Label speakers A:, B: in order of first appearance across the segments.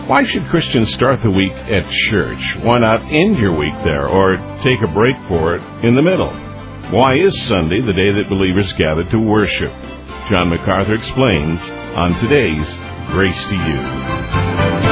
A: Why should Christians start the week at church? Why not end your week there or take a break for it in the middle? Why is Sunday the day that believers gather to worship? John MacArthur explains on today's Grace to You.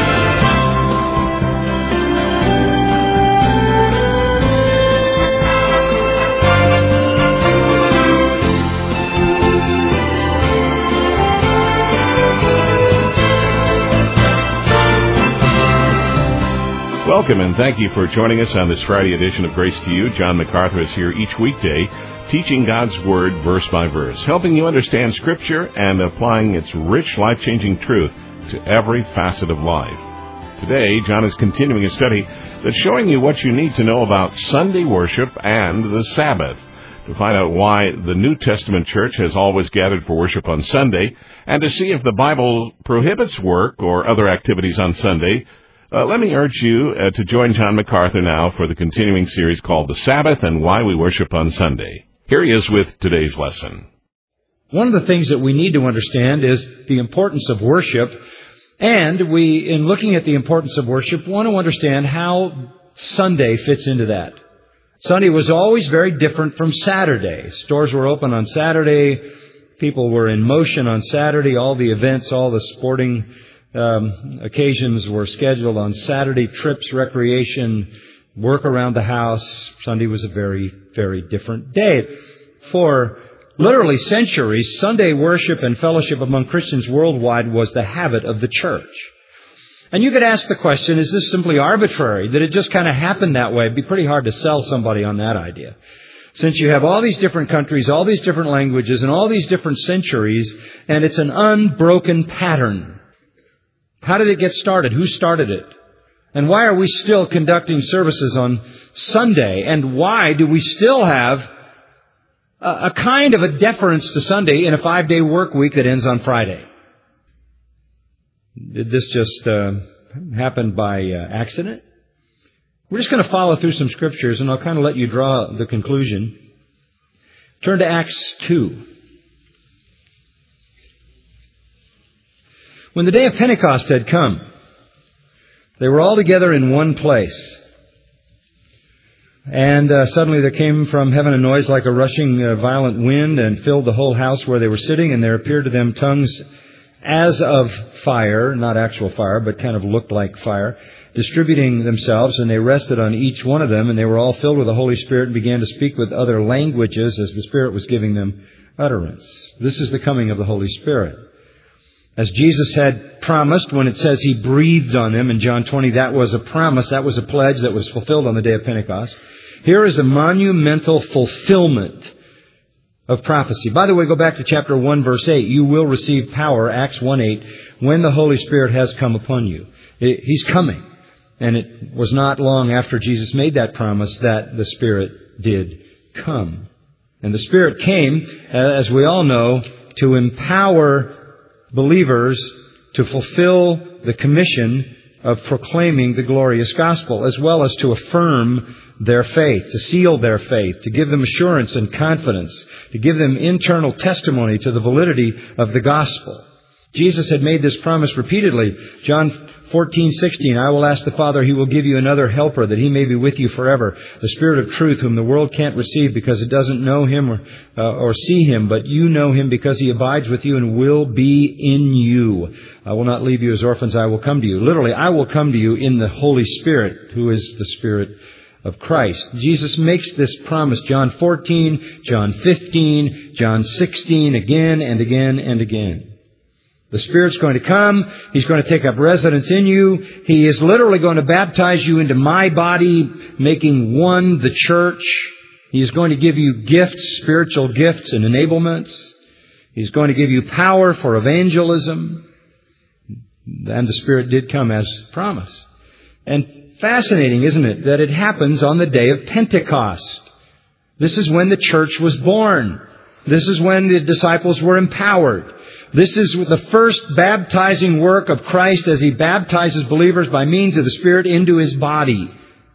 A: Welcome and thank you for joining us on this Friday edition of Grace to You. John MacArthur is here each weekday teaching God's Word verse by verse, helping you understand Scripture and applying its rich, life-changing truth to every facet of life. Today, John is continuing a study that's showing you what you need to know about Sunday worship and the Sabbath. To find out why the New Testament church has always gathered for worship on Sunday, and to see if the Bible prohibits work or other activities on Sunday, let me urge you to join John MacArthur now for the continuing series called The Sabbath and Why We Worship on Sunday. Here he is with today's lesson.
B: One of the things that we need to understand is the importance of worship. And we, in looking at the importance of worship, want to understand how Sunday fits into that. Sunday was always very different from Saturday. Stores were open on Saturday. People were in motion on Saturday. All the events, all the sporting occasions were scheduled on Saturday. Trips, recreation, work around the house. Sunday was a very, very different day. For literally centuries, Sunday worship and fellowship among Christians worldwide was the habit of the church. And you could ask the question, is this simply arbitrary? Did it just kind of happen that way? It'd be pretty hard to sell somebody on that idea. Since you have all these different countries, all these different languages, and all these different centuries, and it's an unbroken pattern. How did it get started? Who started it? And why are we still conducting services on Sunday? And why do we still have a kind of a deference to Sunday in a 5-day work week that ends on Friday? Did this just happen by accident? We're just going to follow through some scriptures, and I'll kind of let you draw the conclusion. Turn to Acts 2. When the day of Pentecost had come, they were all together in one place. And suddenly there came from heaven a noise like a rushing violent wind and filled the whole house where they were sitting. And there appeared to them tongues as of fire, not actual fire, but kind of looked like fire, distributing themselves. And they rested on each one of them. And they were all filled with the Holy Spirit and began to speak with other languages as the Spirit was giving them utterance. This is the coming of the Holy Spirit. As Jesus had promised when it says He breathed on them in John 20, that was a promise, that was a pledge that was fulfilled on the day of Pentecost. Here is a monumental fulfillment of prophecy. By the way, go back to chapter 1, verse 8. You will receive power, Acts 1:8, when the Holy Spirit has come upon you. He's coming. And it was not long after Jesus made that promise that the Spirit did come. And the Spirit came, as we all know, to empower believers to fulfill the commission of proclaiming the glorious gospel, as well as to affirm their faith, to seal their faith, to give them assurance and confidence, to give them internal testimony to the validity of the gospel. Jesus had made this promise repeatedly. John 14:16, I will ask the Father, He will give you another helper, that He may be with you forever, the Spirit of truth, whom the world can't receive because it doesn't know Him or see Him, but you know Him because He abides with you and will be in you. I will not leave you as orphans, I will come to you. Literally, I will come to you in the Holy Spirit, who is the Spirit of Christ. Jesus makes this promise, John 14, John 15, John 16, again and again and again. The Spirit's going to come. He's going to take up residence in you. He is literally going to baptize you into my body, making one the church. He is going to give you gifts, spiritual gifts and enablements. He's going to give you power for evangelism. And the Spirit did come as promised. And fascinating, isn't it, that it happens on the day of Pentecost. This is when the church was born. This is when the disciples were empowered. This is the first baptizing work of Christ as He baptizes believers by means of the Spirit into His body.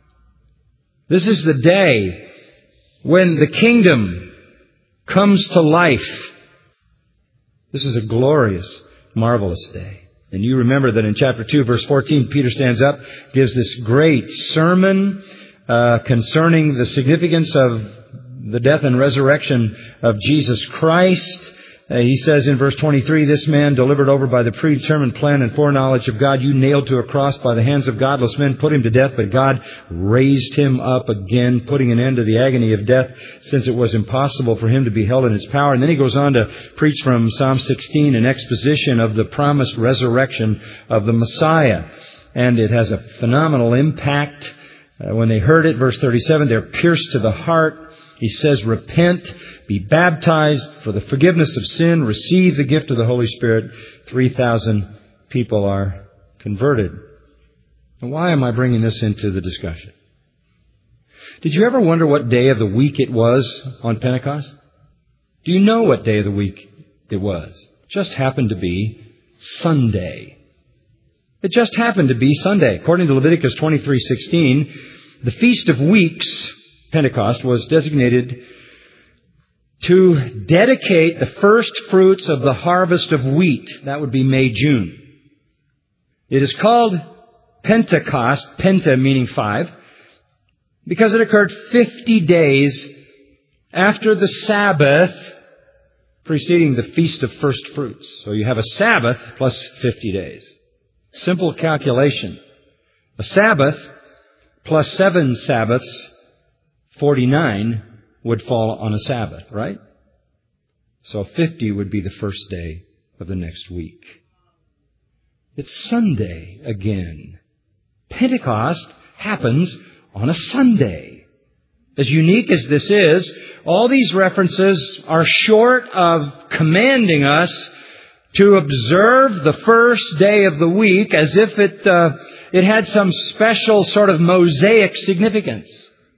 B: This is the day when the kingdom comes to life. This is a glorious, marvelous day. And you remember that in chapter 2, verse 14, Peter stands up, gives this great sermon concerning the significance of the death and resurrection of Jesus Christ. He says in verse 23, "This man delivered over by the predetermined plan and foreknowledge of God, you nailed to a cross by the hands of godless men, put him to death, but God raised him up again, putting an end to the agony of death, since it was impossible for him to be held in its power." And then he goes on to preach from Psalm 16, an exposition of the promised resurrection of the Messiah. And it has a phenomenal impact. When they heard it, verse 37, they're pierced to the heart. He says, "Repent, be baptized for the forgiveness of sin, receive the gift of the Holy Spirit." 3,000 people are converted. And why am I bringing this into the discussion? Did you ever wonder what day of the week it was on Pentecost? Do you know what day of the week it was? It just happened to be Sunday. It just happened to be Sunday. According to Leviticus 23:16, the Feast of Weeks, Pentecost, was designated to dedicate the first fruits of the harvest of wheat. That would be May, June. It is called Pentecost, Penta meaning 5, because it occurred 50 days after the Sabbath preceding the Feast of First Fruits. So you have a Sabbath plus 50 days. Simple calculation. A Sabbath plus 7 Sabbaths, 49, would fall on a Sabbath, right? So 50 would be the first day of the next week. It's Sunday again. Pentecost happens on a Sunday. As unique as this is, all these references are short of commanding us to observe the first day of the week as if it had some special sort of Mosaic significance.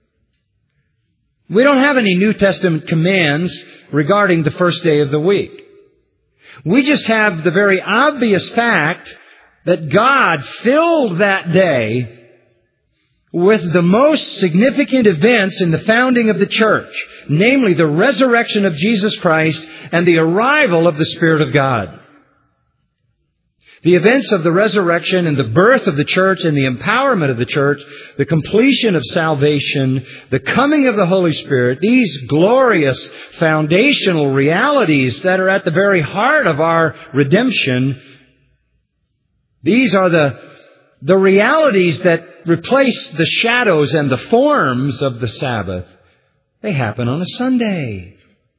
B: We don't have any New Testament commands regarding the first day of the week. We just have the very obvious fact that God filled that day with the most significant events in the founding of the church, namely the resurrection of Jesus Christ and the arrival of the Spirit of God. The events of the resurrection and the birth of the church and the empowerment of the church, the completion of salvation, the coming of the Holy Spirit, these glorious foundational realities that are at the very heart of our redemption, these are the realities that replace the shadows and the forms of the Sabbath. They happen on a Sunday.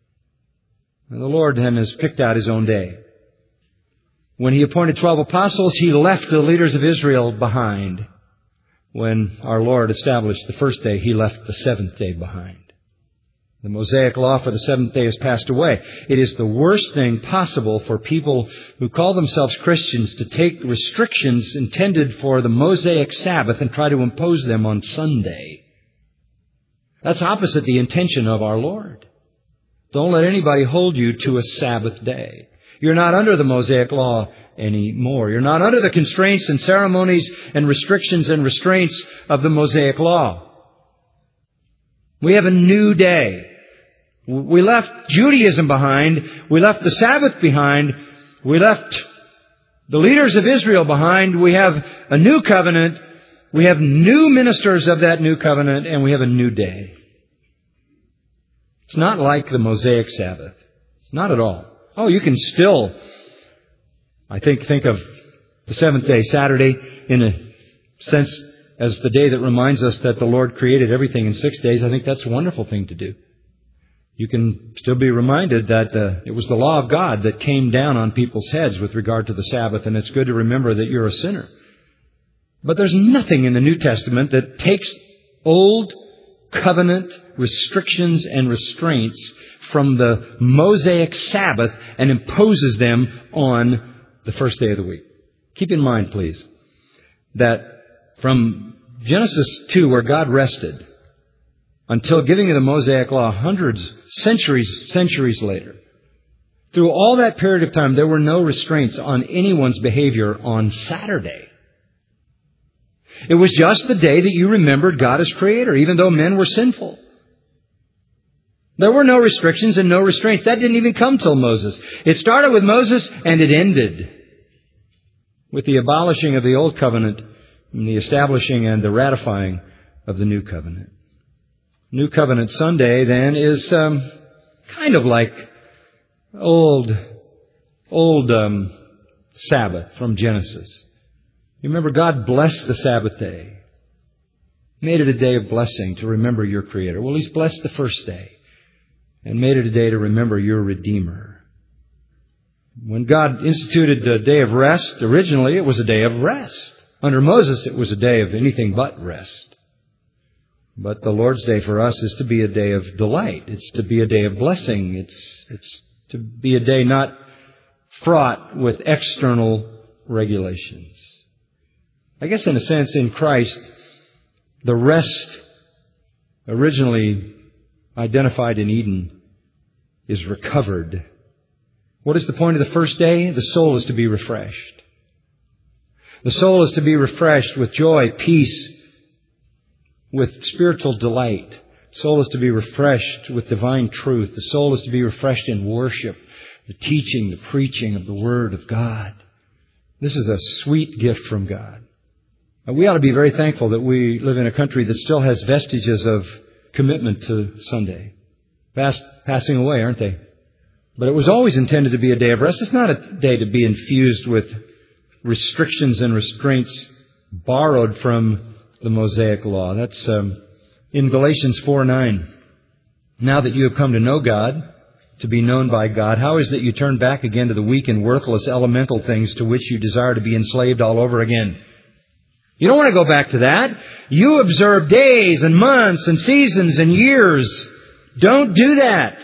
B: And the Lord then has picked out His own day. When He appointed 12 apostles, He left the leaders of Israel behind. When our Lord established the first day, He left the seventh day behind. The Mosaic law for the seventh day has passed away. It is the worst thing possible for people who call themselves Christians to take restrictions intended for the Mosaic Sabbath and try to impose them on Sunday. That's opposite the intention of our Lord. Don't let anybody hold you to a Sabbath day. You're not under the Mosaic law anymore. You're not under the constraints and ceremonies and restrictions and restraints of the Mosaic law. We have a new day. We left Judaism behind. We left the Sabbath behind. We left the leaders of Israel behind. We have a new covenant. We have new ministers of that new covenant, and we have a new day. It's not like the Mosaic Sabbath. Not at all. Oh, you can still, I think of the seventh day, Saturday, in a sense as the day that reminds us that the Lord created everything in 6 days. I think that's a wonderful thing to do. You can still be reminded that it was the law of God that came down on people's heads with regard to the Sabbath, and it's good to remember that you're a sinner. But there's nothing in the New Testament that takes old covenant restrictions and restraints from the Mosaic Sabbath and imposes them on the first day of the week. Keep in mind, please, that from Genesis 2, where God rested, until giving of the Mosaic law centuries later, through all that period of time, there were no restraints on anyone's behavior on Saturday. It was just the day that you remembered God as Creator, even though men were sinful. There were no restrictions and no restraints. That didn't even come till Moses. It started with Moses and it ended with the abolishing of the Old Covenant and the establishing and the ratifying of the New Covenant. New Covenant Sunday, then, is kind of like old Sabbath from Genesis. You remember God blessed the Sabbath day, made it a day of blessing to remember your Creator. Well, He's blessed the first day and made it a day to remember your Redeemer. When God instituted the day of rest, originally it was a day of rest. Under Moses, it was a day of anything but rest. But the Lord's Day for us is to be a day of delight. It's to be a day of blessing. It's to be a day not fraught with external regulations. I guess in a sense, in Christ, the rest originally identified in Eden is recovered. What is the point of the first day? The soul is to be refreshed. The soul is to be refreshed with joy, peace, with spiritual delight. The soul is to be refreshed with divine truth. The soul is to be refreshed in worship, the teaching, the preaching of the Word of God. This is a sweet gift from God. We ought to be very thankful that we live in a country that still has vestiges of commitment to Sunday. Fast passing away, aren't they? But it was always intended to be a day of rest. It's not a day to be infused with restrictions and restraints borrowed from the Mosaic Law. That's in Galatians 4:9. Now that you have come to know God, to be known by God, how is it that you turn back again to the weak and worthless elemental things to which you desire to be enslaved all over again? You don't want to go back to that. You observe days and months and seasons and years. Don't do that.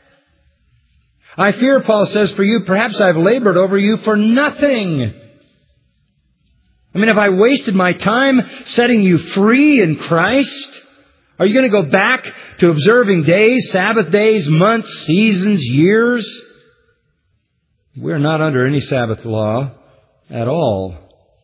B: I fear, Paul says, for you, perhaps I've labored over you for nothing. I mean, have I wasted my time setting you free in Christ? Are you going to go back to observing days, Sabbath days, months, seasons, years? We're not under any Sabbath law at all.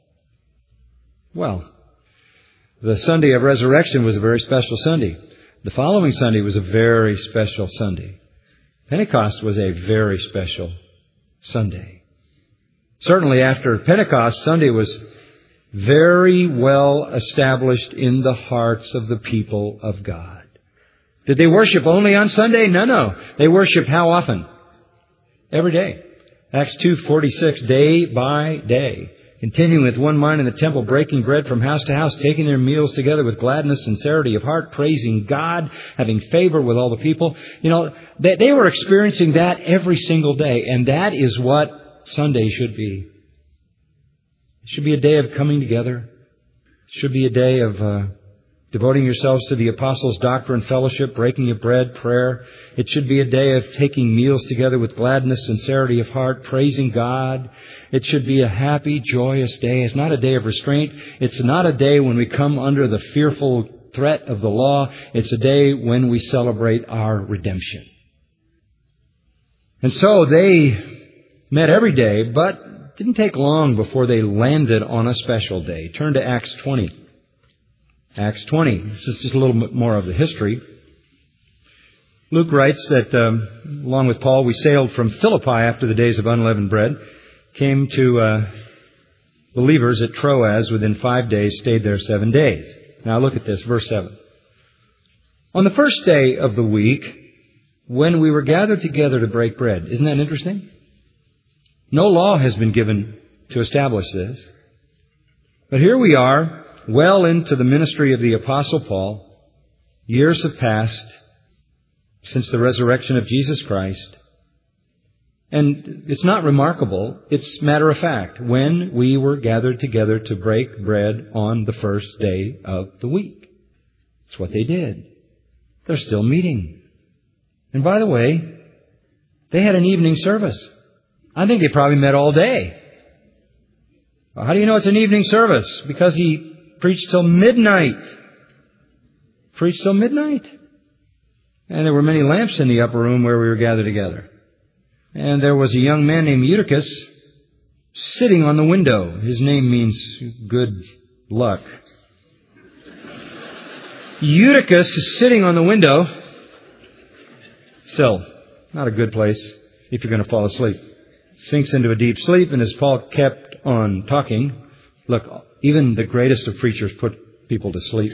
B: Well, the Sunday of Resurrection was a very special Sunday. The following Sunday was a very special Sunday. Pentecost was a very special Sunday. Certainly after Pentecost, Sunday was very well established in the hearts of the people of God. Did they worship only on Sunday? No. They worshiped how often? Every day. Acts 2:46, day by day. Continuing with one mind in the temple, breaking bread from house to house, taking their meals together with gladness, sincerity of heart, praising God, having favor with all the people. You know, they were experiencing that every single day, and that is what Sunday should be. It should be a day of coming together. It should be a day of devoting yourselves to the apostles' doctrine, fellowship, breaking of bread, prayer. It should be a day of taking meals together with gladness, sincerity of heart, praising God. It should be a happy, joyous day. It's not a day of restraint. It's not a day when we come under the fearful threat of the law. It's a day when we celebrate our redemption. And so they met every day, but it didn't take long before they landed on a special day. Turn to Acts 20. Acts 20. This is just a little bit more of the history. Luke writes that, along with Paul, we sailed from Philippi after the days of unleavened bread, came to believers at Troas within 5 days, stayed there 7 days. Now look at this, verse 7. On the first day of the week, when we were gathered together to break bread. Isn't that interesting? No law has been given to establish this. But here we are, well into the ministry of the Apostle Paul. Years have passed since the resurrection of Jesus Christ. And it's not remarkable, it's matter of fact, when we were gathered together to break bread on the first day of the week. It's what they did. They're still meeting. And by the way, they had an evening service. I think they probably met all day. Well, how do you know it's an evening service? Because he preached till midnight. Preached till midnight. And there were many lamps in the upper room where we were gathered together. And there was a young man named Eutychus sitting on the window. His name means good luck. Eutychus is sitting on the window sill. Not a good place if you're going to fall asleep. Sinks into a deep sleep, and as Paul kept on talking. Look, even the greatest of preachers put people to sleep.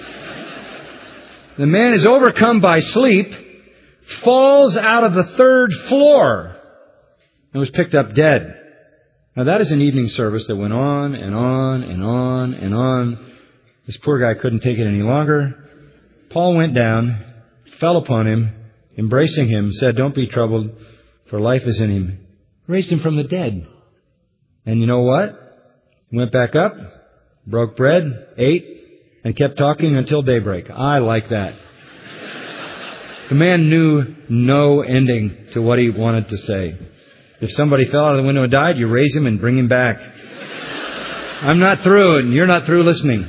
B: The man is overcome by sleep, falls out of the 3rd floor, and was picked up dead. Now that is an evening service that went on and on and on and on. This poor guy couldn't take it any longer. Paul went down, fell upon him, embracing him, said, "Don't be troubled, for life is in him." Raised him from the dead. And you know what? Went back up, broke bread, ate, and kept talking until daybreak. I like that. The man knew no ending to what he wanted to say. If somebody fell out of the window and died, you raise him and bring him back. I'm not through, and you're not through listening.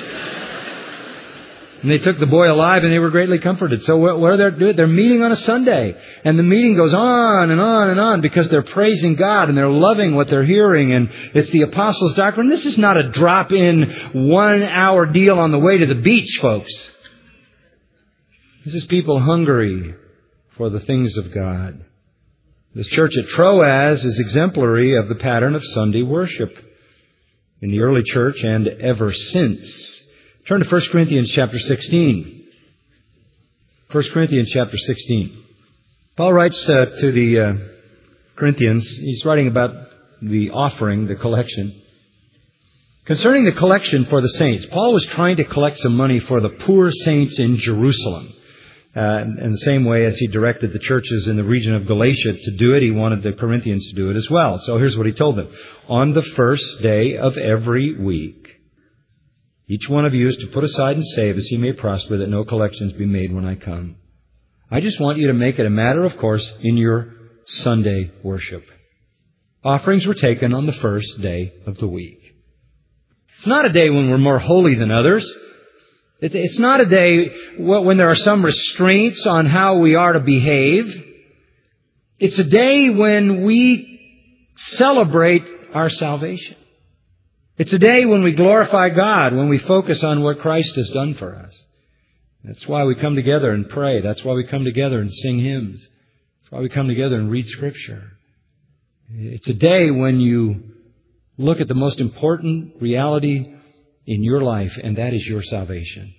B: And they took the boy alive, and they were greatly comforted. So what are they doing? They're meeting on a Sunday. And the meeting goes on and on and on because they're praising God and they're loving what they're hearing. And it's the apostles' doctrine. This is not a drop-in 1-hour deal on the way to the beach, folks. This is people hungry for the things of God. This church at Troas is exemplary of the pattern of Sunday worship in the early church and ever since. Turn to 1 Corinthians chapter 16. 1 Corinthians chapter 16. Paul writes to the Corinthians, he's writing about the offering, the collection. Concerning the collection for the saints, Paul was trying to collect some money for the poor saints in Jerusalem. In the same way as he directed the churches in the region of Galatia to do it, he wanted the Corinthians to do it as well. So here's what he told them. On the first day of every week, each one of you is to put aside and save as he may prosper, that no collections be made when I come. I just want you to make it a matter of course in your Sunday worship. Offerings were taken on the first day of the week. It's not a day when we're more holy than others. It's not a day when there are some restraints on how we are to behave. It's a day when we celebrate our salvation. It's a day when we glorify God, when we focus on what Christ has done for us. That's why we come together and pray. That's why we come together and sing hymns. That's why we come together and read Scripture. It's a day when you look at the most important reality in your life, and that is your salvation.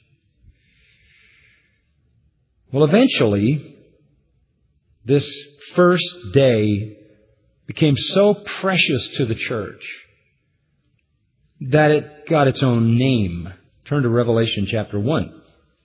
B: Well, eventually, this first day became so precious to the church that it got its own name. Turn to Revelation chapter 1.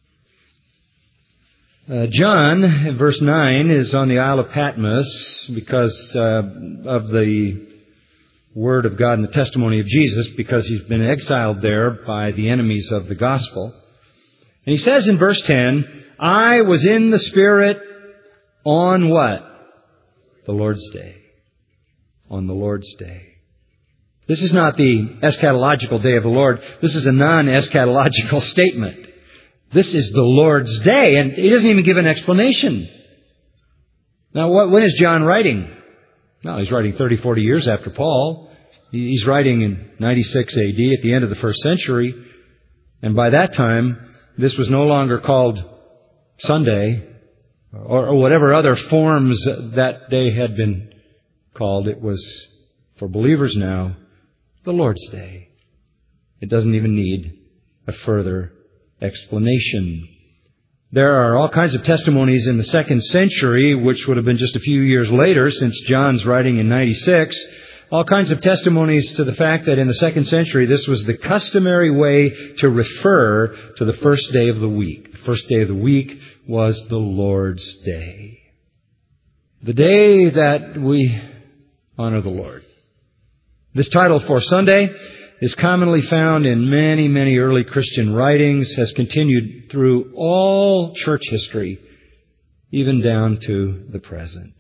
B: John, verse 9, is on the Isle of Patmos because of the Word of God and the testimony of Jesus, because he's been exiled there by the enemies of the gospel. And he says in verse 10, I was in the Spirit on what? The Lord's Day. On the Lord's Day. This is not the eschatological day of the Lord. This is a non-eschatological statement. This is the Lord's Day, and he doesn't even give an explanation. Now, when is John writing? No, he's writing 30, 40 years after Paul. He's writing in 96 AD at the end of the first century. And by that time, this was no longer called Sunday or whatever other forms that day had been called. It was, for believers now, the Lord's Day. It doesn't even need a further explanation. There are all kinds of testimonies in the second century, which would have been just a few years later, since John's writing in 96. All kinds of testimonies to the fact that in the second century, this was the customary way to refer to the first day of the week. The first day of the week was the Lord's Day. The day that we honor the Lord. This title for Sunday is commonly found in many, many early Christian writings, has continued through all church history, even down to the present.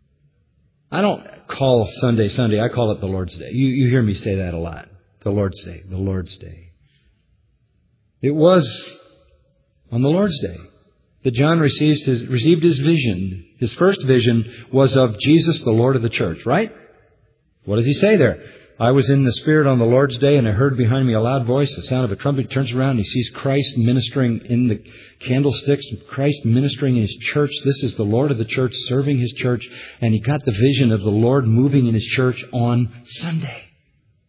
B: I don't call Sunday, Sunday. I call it the Lord's Day. You hear me say that a lot. The Lord's Day, the Lord's Day. It was on the Lord's Day that John received his vision. His first vision was of Jesus, the Lord of the church, right? What does he say there? I was in the Spirit on the Lord's Day, and I heard behind me a loud voice, the sound of a trumpet. He turns around and he sees Christ ministering in the candlesticks, Christ ministering in His church. This is the Lord of the church serving His church, and he got the vision of the Lord moving in His church on Sunday.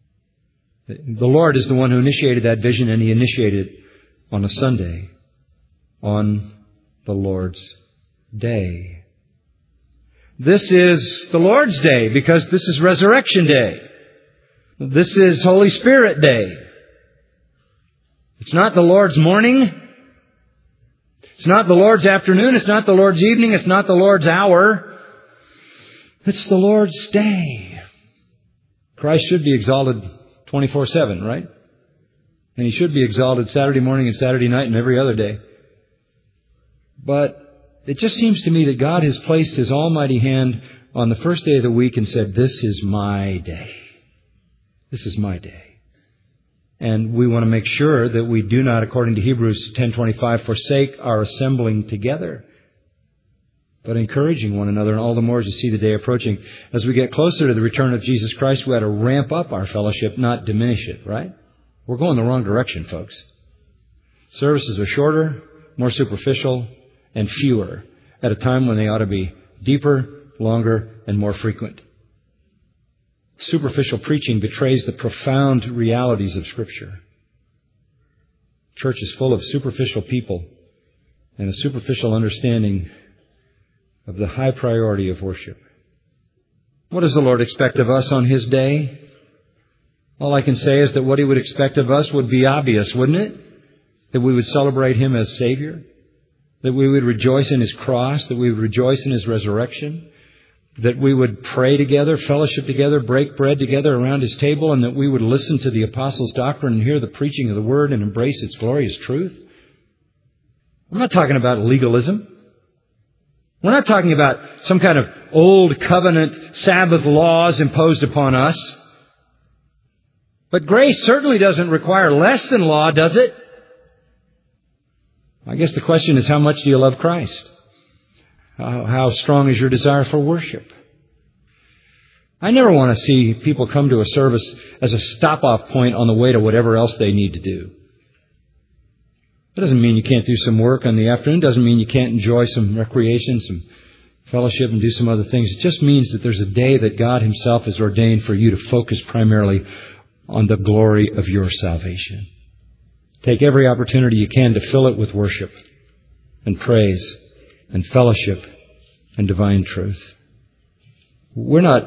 B: The Lord is the one who initiated that vision, and He initiated it on a Sunday, on the Lord's Day. This is the Lord's Day because this is Resurrection Day. This is Holy Spirit Day. It's not the Lord's morning. It's not the Lord's afternoon. It's not the Lord's evening. It's not the Lord's hour. It's the Lord's Day. Christ should be exalted 24/7, right? And He should be exalted Saturday morning and Saturday night and every other day. But it just seems to me that God has placed His almighty hand on the first day of the week and said, this is my day. This is my day. And we want to make sure that we do not, according to Hebrews 10:25, forsake our assembling together, but encouraging one another, and all the more as you see the day approaching. As we get closer to the return of Jesus Christ, we ought to ramp up our fellowship, not diminish it, right? We're going the wrong direction, folks. Services are shorter, more superficial, and fewer at a time when they ought to be deeper, longer, and more frequent. Superficial preaching betrays the profound realities of Scripture. Church is full of superficial people and a superficial understanding of the high priority of worship. What does the Lord expect of us on His day? All I can say is that what He would expect of us would be obvious, wouldn't it? That we would celebrate Him as Savior, that we would rejoice in His cross, that we would rejoice in His resurrection, that we would pray together, fellowship together, break bread together around His table, and that we would listen to the Apostles' doctrine and hear the preaching of the Word and embrace its glorious truth. I'm not talking about legalism. We're not talking about some kind of old covenant Sabbath laws imposed upon us. But grace certainly doesn't require less than law, does it? I guess the question is, how much do you love Christ? How strong is your desire for worship? I never want to see people come to a service as a stop-off point on the way to whatever else they need to do. That doesn't mean you can't do some work on the afternoon. It doesn't mean you can't enjoy some recreation, some fellowship, and do some other things. It just means that there's a day that God Himself has ordained for you to focus primarily on the glory of your salvation. Take every opportunity you can to fill it with worship and praise and fellowship and divine truth. We're not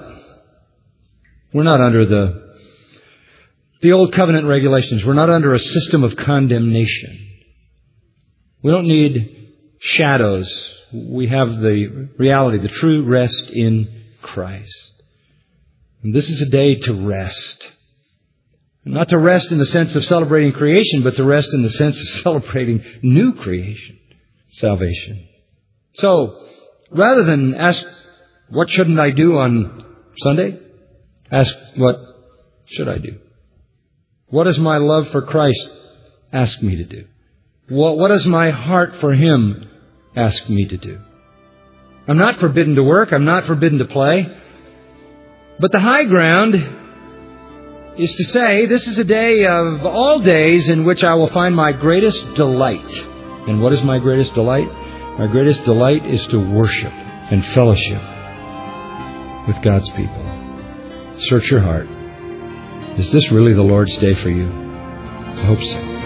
B: under the old covenant regulations. We're not under a system of condemnation. We don't need shadows. We have the reality, the true rest in Christ. And this is a day to rest. Not to rest in the sense of celebrating creation, but to rest in the sense of celebrating new creation, salvation. So, rather than ask, what shouldn't I do on Sunday? Ask, what should I do? What does my love for Christ ask me to do? What does my heart for Him ask me to do? I'm not forbidden to work. I'm not forbidden to play. But the high ground is to say, this is a day of all days in which I will find my greatest delight. And what is my greatest delight? My greatest delight is to worship and fellowship with God's people. Search your heart. Is this really the Lord's day for you? I hope so.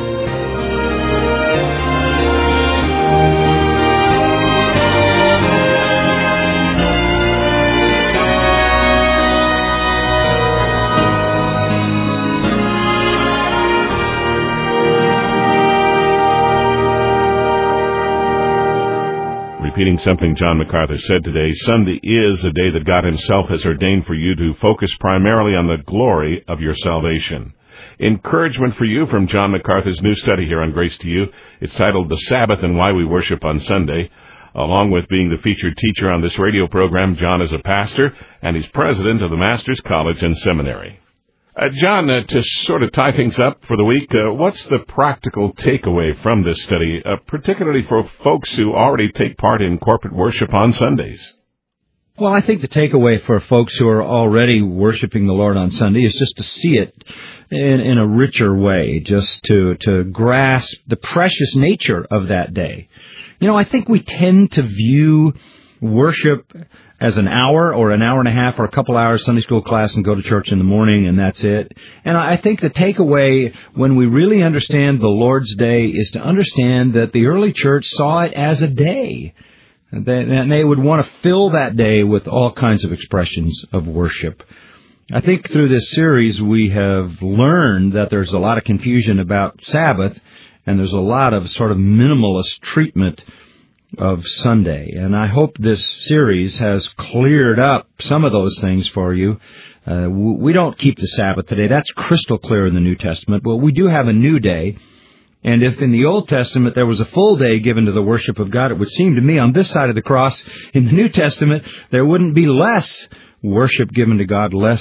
A: Repeating something John MacArthur said today, Sunday is a day that God Himself has ordained for you to focus primarily on the glory of your salvation. Encouragement for you from John MacArthur's new study here on Grace to You. It's titled The Sabbath and Why We Worship on Sunday. Along with being the featured teacher on this radio program, John is a pastor, and he's president of the Master's College and Seminary. John, to sort of tie things up for the week, what's the practical takeaway from this study, particularly for folks who already take part in corporate worship on Sundays?
B: Well, I think the takeaway for folks who are already worshiping the Lord on Sunday is just to see it in a richer way, just to grasp the precious nature of that day. You know, I think we tend to view worship as an hour or an hour and a half or a couple hours Sunday school class and go to church in the morning, and that's it. And I think the takeaway when we really understand the Lord's Day is to understand that the early church saw it as a day. And they would want to fill that day with all kinds of expressions of worship. I think through this series we have learned that there's a lot of confusion about Sabbath, and there's a lot of sort of minimalist treatment of Sunday. And I hope this series has cleared up some of those things for you. We don't keep the Sabbath today. That's crystal clear in the New Testament. But we do have a new day. And if in the Old Testament there was a full day given to the worship of God, it would seem to me on this side of the cross, in the New Testament, there wouldn't be less worship given to God, less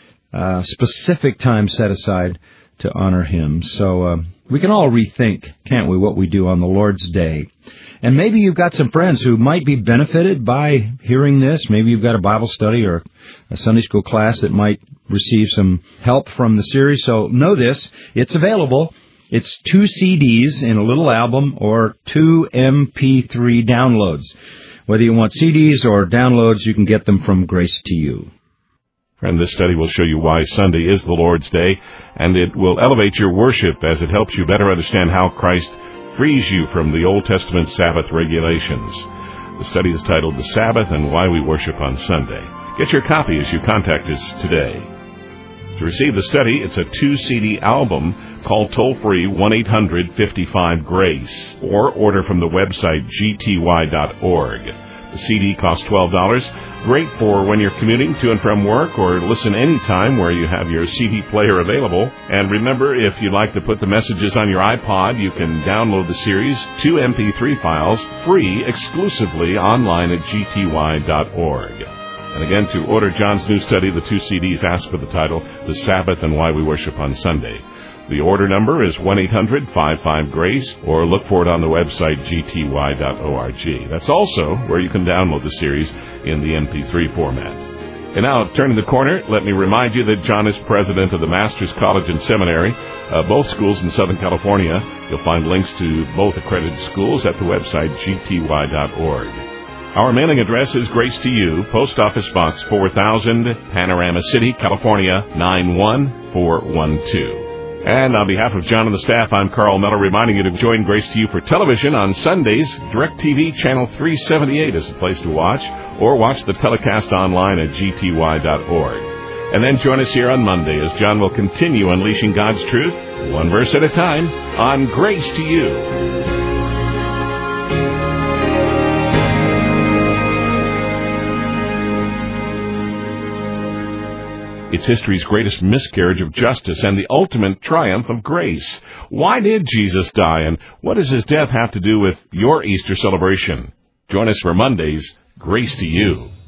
B: specific time set aside to honor Him. So we can all rethink, can't we, what we do on the Lord's Day. And maybe you've got some friends who might be benefited by hearing this. Maybe you've got a Bible study or a Sunday school class that might receive some help from the series. So know this, it's available. It's 2 CDs in a little album or 2 MP3 downloads. Whether you want CDs or downloads, you can get them from Grace to You.
A: Friend, this study will show you why Sunday is the Lord's Day, and it will elevate your worship as it helps you better understand how Christ frees you from the Old Testament Sabbath regulations. The study is titled The Sabbath and Why We Worship on Sunday. Get your copy as you contact us today. To receive the study, it's a 2-CD album. Call toll-free 1-800-55-GRACE or order from the website gty.org. The CD costs $12. Great for when you're commuting to and from work or listen anytime where you have your CD player available. And remember, if you'd like to put the messages on your iPod, you can download the series, 2 MP3 files, free exclusively online at gty.org. And again, to order John's new study, the 2 CDs, ask for the title, The Sabbath and Why We Worship on Sunday. The order number is 1-800-55-GRACE, or look for it on the website gty.org. That's also where you can download the series in the MP3 format. And now, turning the corner, let me remind you that John is president of the Masters College and Seminary, both schools in Southern California. You'll find links to both accredited schools at the website gty.org. Our mailing address is Grace to You, Post Office Box 4000, Panorama City, California, 91412. And on behalf of John and the staff, I'm Carl Miller, reminding you to join Grace to You for television on Sundays. DirecTV Channel 378 is the place to watch, or watch the telecast online at gty.org. And then join us here on Monday as John will continue unleashing God's truth, one verse at a time, on Grace to You. It's history's greatest miscarriage of justice and the ultimate triumph of grace. Why did Jesus die, and what does His death have to do with your Easter celebration? Join us for Monday's Grace to You.